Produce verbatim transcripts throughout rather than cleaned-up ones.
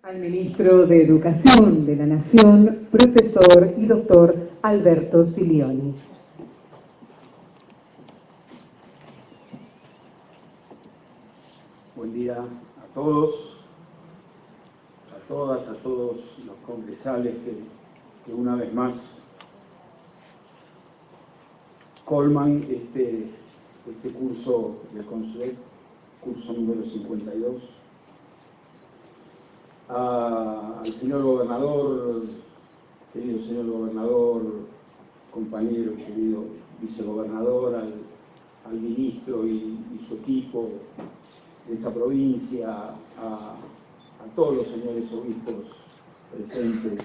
Al ministro de Educación de la Nación, profesor y doctor Alberto Silioni. Buen día a todos, a todas, a todos los congresales que, que una vez más colman este, este curso del Consulet, curso número cincuenta y dos. A, al señor gobernador, querido señor gobernador, compañero, querido vicegobernador, al, al ministro y, y su equipo de esta provincia, a, a todos los señores obispos presentes,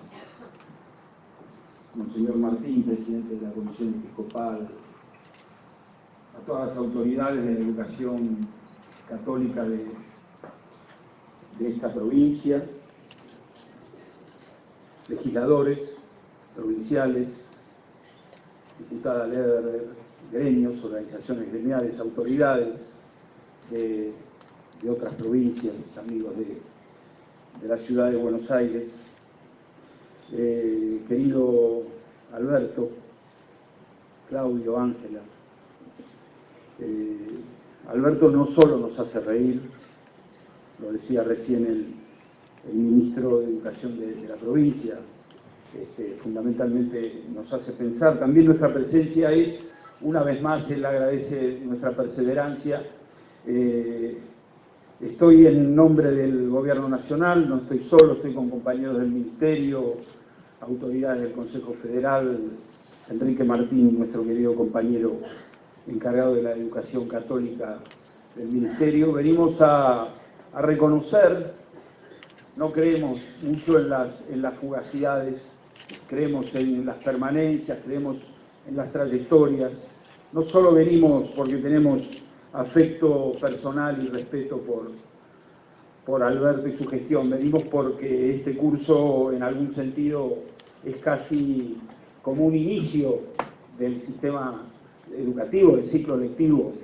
Monseñor Martín, presidente de la Comisión Episcopal, a todas las autoridades de la educación católica de, de esta provincia, legisladores provinciales, diputada Leder, gremios, organizaciones gremiales, autoridades de, de otras provincias, amigos de, de la ciudad de Buenos Aires. Eh, querido Alberto, Claudio, Ángela, eh, Alberto no solo nos hace reír, lo decía recién el, el ministro de Educación de, de la provincia, este, fundamentalmente nos hace pensar, también nuestra presencia es, una vez más, él agradece nuestra perseverancia. Eh, estoy en nombre del Gobierno Nacional, no estoy solo, estoy con compañeros del Ministerio, autoridades del Consejo Federal, Enrique Martín, nuestro querido compañero encargado de la educación católica del Ministerio. Venimos a, a reconocer, no creemos mucho en las, en las fugacidades, creemos en las permanencias, creemos en las trayectorias. No solo venimos porque tenemos afecto personal y respeto por, por Alberto y su gestión, venimos porque este curso en algún sentido es casi como un inicio del sistema educativo, del ciclo lectivo.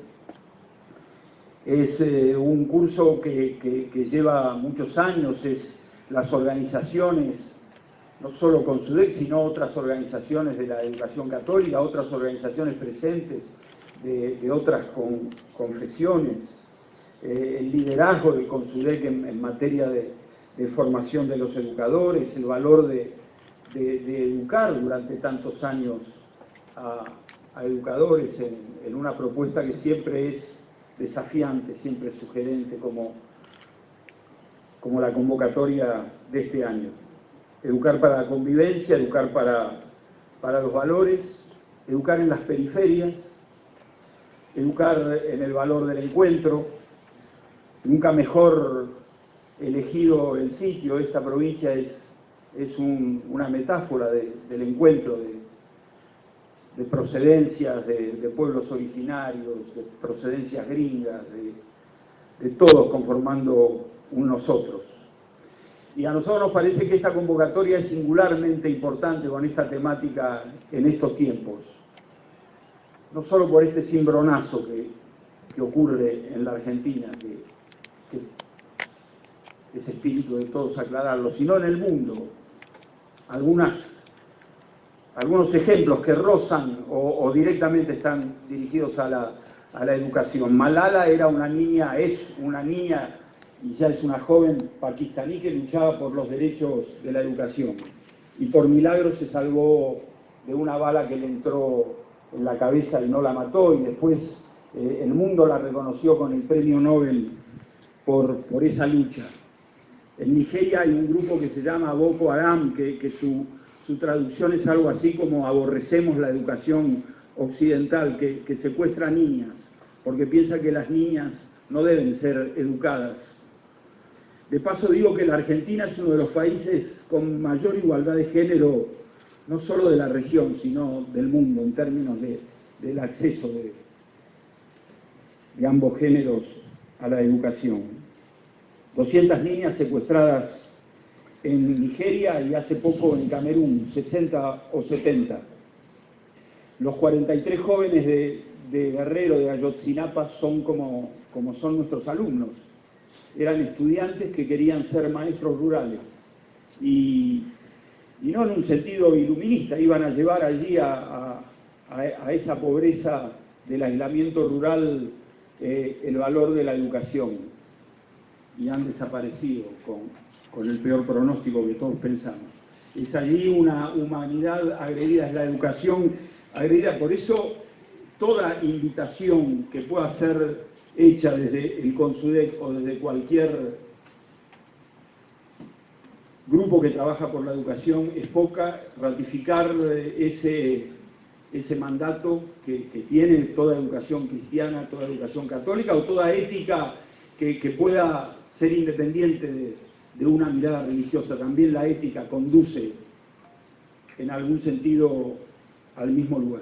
Es eh, un curso que, que, que lleva muchos años, es las organizaciones, no solo Consulet, sino otras organizaciones de la educación católica, otras organizaciones presentes de, de otras con, confesiones, eh, el liderazgo del Consulet en, en materia de, de formación de los educadores, el valor de, de, de educar durante tantos años a, a educadores en, en una propuesta que siempre es desafiante, siempre es sugerente, como, como la convocatoria de este año. Educar para la convivencia, educar para, para los valores, educar en las periferias, educar en el valor del encuentro. Nunca mejor elegido el sitio, esta provincia es, es un, una metáfora de, del encuentro, de, de procedencias, de, de pueblos originarios, de procedencias gringas, de, de todos conformando un nosotros. Y a nosotros nos parece que esta convocatoria es singularmente importante con esta temática en estos tiempos. No solo por este cimbronazo que, que ocurre en la Argentina, que, que es espíritu de todos aclararlo, sino en el mundo. Algunas, algunos ejemplos que rozan o, o directamente están dirigidos a la, a la educación. Malala era una niña, es una niña y ya es una joven pakistaní que luchaba por los derechos de la educación. Y por milagro se salvó de una bala que le entró en la cabeza y no la mató, y después eh, el mundo la reconoció con el premio Nobel por, por esa lucha. En Nigeria hay un grupo que se llama Boko Haram, que, que su, su traducción es algo así como aborrecemos la educación occidental, que, que secuestra niñas, porque piensa que las niñas no deben ser educadas. De paso digo que la Argentina es uno de los países con mayor igualdad de género, no solo de la región, sino del mundo, en términos de, del acceso de, de ambos géneros a la educación. doscientas niñas secuestradas en Nigeria y hace poco en Camerún, sesenta o setenta. Los cuarenta y tres jóvenes de, de Guerrero, de Ayotzinapa, son como, como son nuestros alumnos. eran estudiantes que querían ser maestros rurales. Y, y no en un sentido iluminista, iban a llevar allí a, a, a esa pobreza del aislamiento rural eh, el valor de la educación. Y han desaparecido con, con el peor pronóstico que todos pensamos. Es allí una humanidad agredida, es la educación agredida. Por eso, toda invitación que pueda ser hecha desde el CONSUDEC o desde cualquier grupo que trabaja por la educación es poca. Ratificar ese, ese mandato que, que tiene toda educación cristiana, toda educación católica o toda ética que, que pueda ser independiente de, de una mirada religiosa. También la ética conduce en algún sentido al mismo lugar.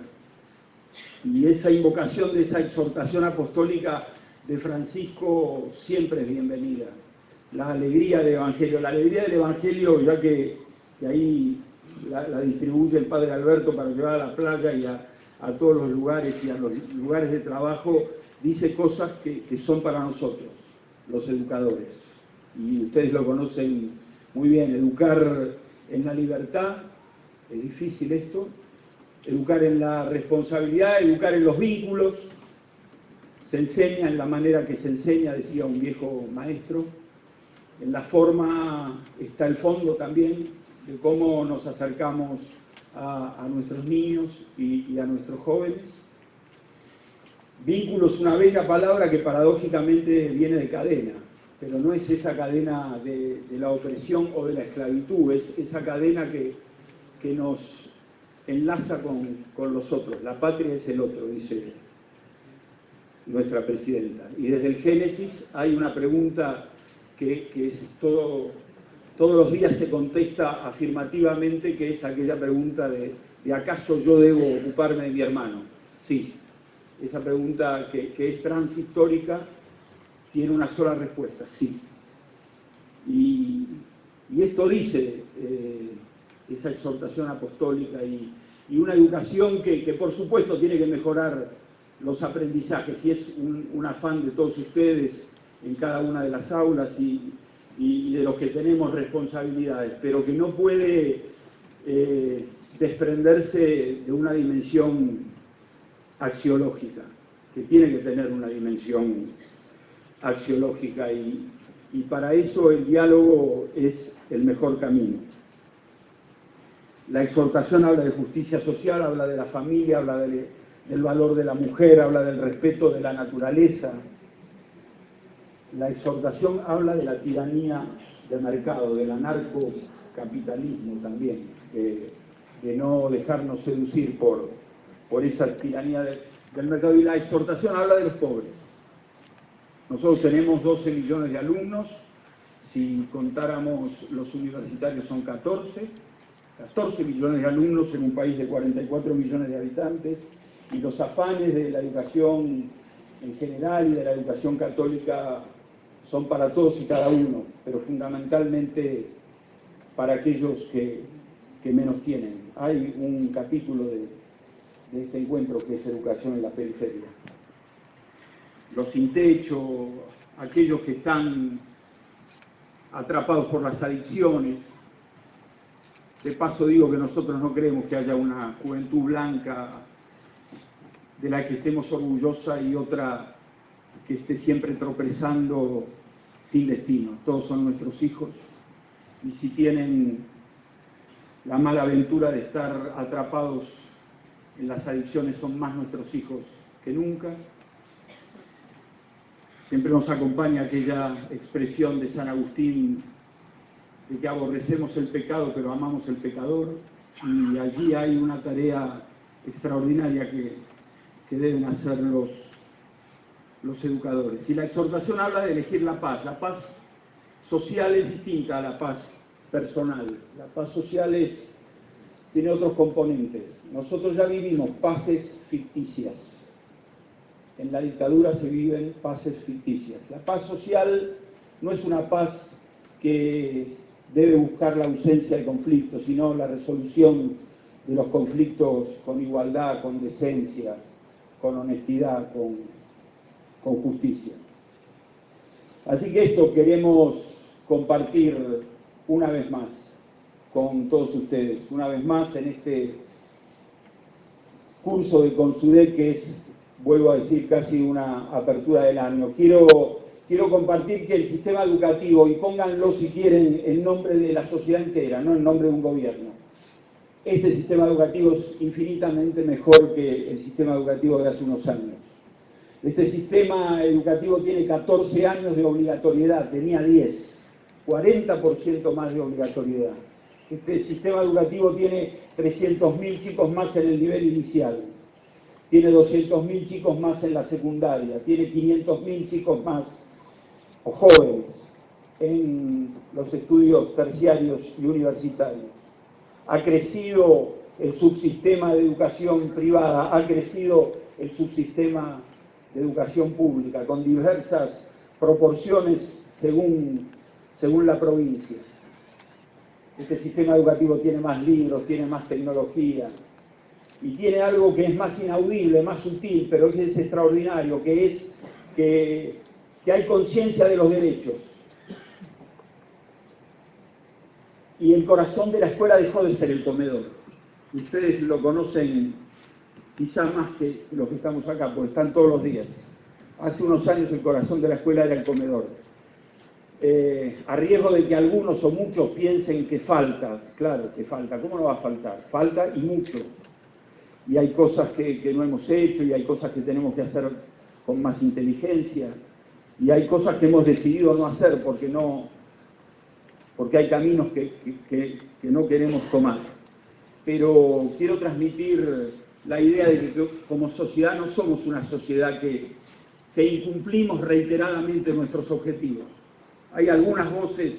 Y esa invocación de esa exhortación apostólica de Francisco siempre es bienvenida. La alegría del Evangelio, la alegría del Evangelio, ya que, que ahí la, la distribuye el Padre Alberto para llevar a la playa y a, a todos los lugares y a los lugares de trabajo, dice cosas que, que son para nosotros, los educadores. Y ustedes lo conocen muy bien, educar en la libertad, es difícil esto, educar en la responsabilidad, educar en los vínculos, se enseña en la manera que se enseña, decía un viejo maestro, en la forma está el fondo también, de cómo nos acercamos a, a nuestros niños y, y a nuestros jóvenes. Vínculo es una bella palabra que paradójicamente viene de cadena, pero no es esa cadena de, de la opresión o de la esclavitud, es esa cadena que, que nos enlaza con, con los otros. La patria es el otro, dice nuestra presidenta. Y desde el Génesis hay una pregunta que, que es todo, todos los días se contesta afirmativamente, que es aquella pregunta de, de ¿acaso yo debo ocuparme de mi hermano? Sí. Esa pregunta que, que es transhistórica tiene una sola respuesta, sí. Y, y esto dice eh, esa exhortación apostólica y, y una educación que, que por supuesto tiene que mejorar los aprendizajes, y es un, un afán de todos ustedes en cada una de las aulas y, y de los que tenemos responsabilidades, pero que no puede eh, desprenderse de una dimensión axiológica, que tiene que tener una dimensión axiológica y, y para eso el diálogo es el mejor camino. La exhortación habla de justicia social, habla de la familia, habla de, del valor de la mujer, habla del respeto de la naturaleza. La exhortación habla de la tiranía del mercado, del anarcocapitalismo también, de, de no dejarnos seducir por, por esa tiranía de, del mercado. Y la exhortación habla de los pobres. Nosotros tenemos doce millones de alumnos, si contáramos los universitarios son catorce, catorce millones de alumnos en un país de cuarenta y cuatro millones de habitantes, y los afanes de la educación en general y de la educación católica son para todos y cada uno, pero fundamentalmente para aquellos que, que menos tienen. Hay un capítulo de, de este encuentro que es educación en la periferia. Los sin techo, aquellos que están atrapados por las adicciones. De paso digo que nosotros no creemos que haya una juventud blanca de la que estemos orgullosa y otra que esté siempre tropezando sin destino. Todos son nuestros hijos y si tienen la mala aventura de estar atrapados en las adicciones son más nuestros hijos que nunca. Siempre nos acompaña aquella expresión de San Agustín de que aborrecemos el pecado pero amamos el pecador, y allí hay una tarea extraordinaria que, que deben hacer los, los educadores. Y la exhortación habla de elegir la paz. La paz social es distinta a la paz personal. La paz social es, tiene otros componentes. Nosotros ya vivimos paces ficticias. En la dictadura se viven paces ficticias. La paz social no es una paz que debe buscar la ausencia de conflictos, sino la resolución de los conflictos con igualdad, con decencia, con honestidad, con, con justicia. Así que esto queremos compartir una vez más con todos ustedes, una vez más en este curso de Consudec, que es, vuelvo a decir, casi una apertura del año. Quiero, quiero compartir que el sistema educativo, y pónganlo si quieren en nombre de la sociedad entera, no en nombre de un gobierno, este sistema educativo es infinitamente mejor que el sistema educativo de hace unos años. Este sistema educativo tiene catorce años de obligatoriedad, tenía diez, cuarenta por ciento más de obligatoriedad. Este sistema educativo tiene trescientos mil chicos más en el nivel inicial, tiene doscientos mil chicos más en la secundaria, tiene quinientos mil chicos más, o jóvenes, en los estudios terciarios y universitarios. Ha crecido el subsistema de educación privada, ha crecido el subsistema de educación pública, con diversas proporciones según, según la provincia. Este sistema educativo tiene más libros, tiene más tecnología, y tiene algo que es más inaudible, más sutil, pero que es extraordinario, que es que, que hay conciencia de los derechos. Y el corazón de la escuela dejó de ser el comedor. Ustedes lo conocen quizá más que los que estamos acá, porque están todos los días. Hace unos años el corazón de la escuela era el comedor. Eh, a riesgo de que algunos o muchos piensen que falta, claro que falta, ¿cómo no va a faltar? Falta y mucho. Y hay cosas que, que no hemos hecho, y hay cosas que tenemos que hacer con más inteligencia, y hay cosas que hemos decidido no hacer porque no... porque hay caminos que, que, que no queremos tomar. Pero quiero transmitir la idea de que como sociedad no somos una sociedad que, que incumplimos reiteradamente nuestros objetivos. Hay algunas voces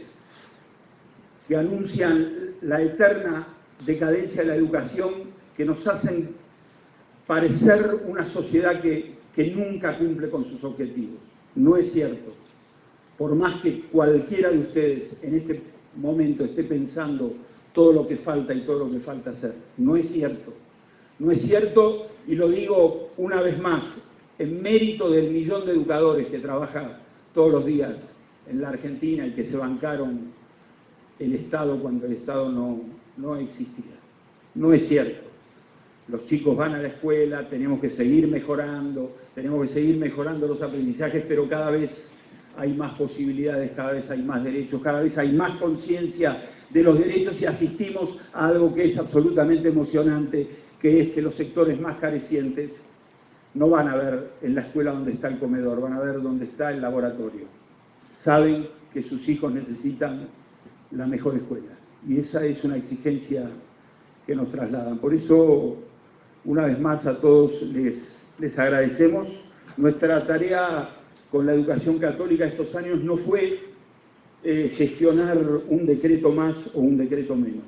que anuncian la eterna decadencia de la educación, que nos hacen parecer una sociedad que, que nunca cumple con sus objetivos. No es cierto. Por más que cualquiera de ustedes en este momento esté pensando todo lo que falta y todo lo que falta hacer. No es cierto. No es cierto, y lo digo una vez más, en mérito del millón de educadores que trabaja todos los días en la Argentina y que se bancaron el Estado cuando el Estado no, no existía. No es cierto. Los chicos van a la escuela, tenemos que seguir mejorando, tenemos que seguir mejorando los aprendizajes, pero cada vez hay más posibilidades, cada vez hay más derechos, cada vez hay más conciencia de los derechos, y asistimos a algo que es absolutamente emocionante, que es que los sectores más carecientes no van a ver en la escuela donde está el comedor, van a ver dónde está el laboratorio. Saben que sus hijos necesitan la mejor escuela, y esa es una exigencia que nos trasladan. Por eso, una vez más, a todos les, les agradecemos. Nuestra tarea con la educación católica estos años no fue eh, gestionar un decreto más o un decreto menos.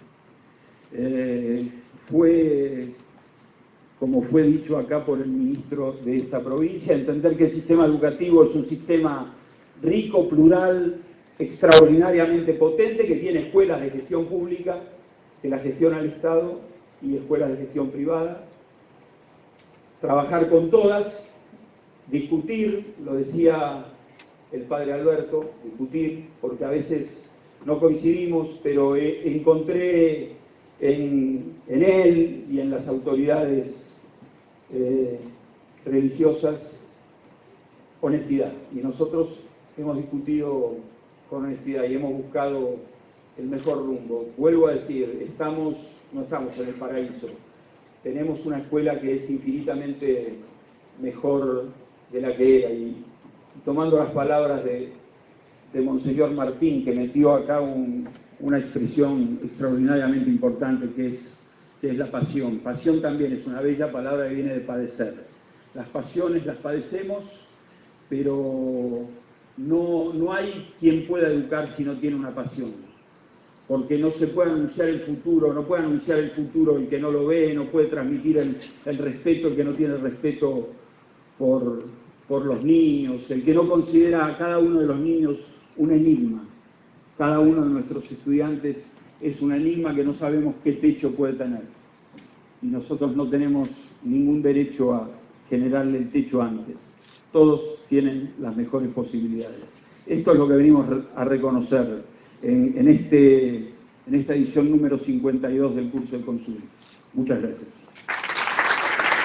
Eh, fue, como fue dicho acá por el ministro de esta provincia, entender que el sistema educativo es un sistema rico, plural, extraordinariamente potente, que tiene escuelas de gestión pública, que la gestiona el Estado, y escuelas de gestión privada. Trabajar con todas, discutir, lo decía el padre Alberto, discutir, porque a veces no coincidimos, pero eh, encontré en, en él y en las autoridades eh, religiosas honestidad, y nosotros hemos discutido con honestidad y hemos buscado el mejor rumbo. Vuelvo a decir, estamos, no estamos en el paraíso, tenemos una escuela que es infinitamente mejor de la que era, y tomando las palabras de, de Monseñor Martín, que metió acá un, una expresión extraordinariamente importante, que es, que es la pasión. Pasión también es una bella palabra que viene de padecer. Las pasiones las padecemos, pero no, no hay quien pueda educar si no tiene una pasión, porque no se puede anunciar el futuro, no puede anunciar el futuro el que no lo ve, no puede transmitir el, el respeto el que no tiene respeto por, por los niños, el que no considera a cada uno de los niños un enigma. Cada uno de nuestros estudiantes es un enigma que no sabemos qué techo puede tener, y nosotros no tenemos ningún derecho a generarle el techo antes. Todos tienen las mejores posibilidades. Esto es lo que venimos a reconocer en, en, este, en esta edición número cincuenta y dos del curso de Consum. Muchas gracias.